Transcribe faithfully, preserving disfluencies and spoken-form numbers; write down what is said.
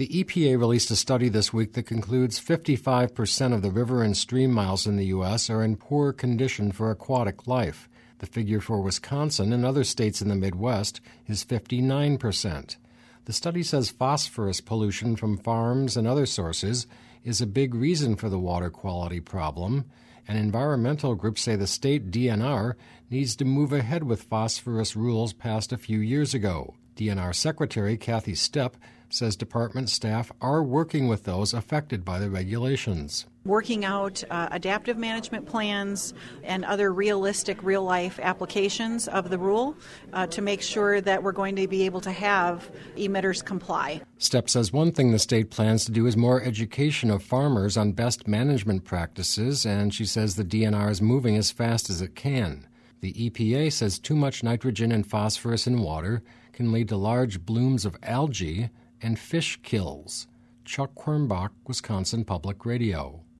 The E P A released a study this week that concludes fifty-five percent of the river and stream miles in the U S are in poor condition for aquatic life. The figure for Wisconsin and other states in the Midwest is fifty-nine percent. The study says phosphorus pollution from farms and other sources is a big reason for the water quality problem, and environmental groups say the state D N R needs to move ahead with phosphorus rules passed a few years ago. D N R Secretary Kathy Stepp says department staff are working with those affected by the regulations. Working out uh, adaptive management plans and other realistic, real-life applications of the rule uh, to make sure that we're going to be able to have emitters comply. Stepp says one thing the state plans to do is more education of farmers on best management practices, and she says the D N R is moving as fast as it can. The E P A says too much nitrogen and phosphorus in water can lead to large blooms of algae and fish kills. Chuck Quirmbach, Wisconsin Public Radio.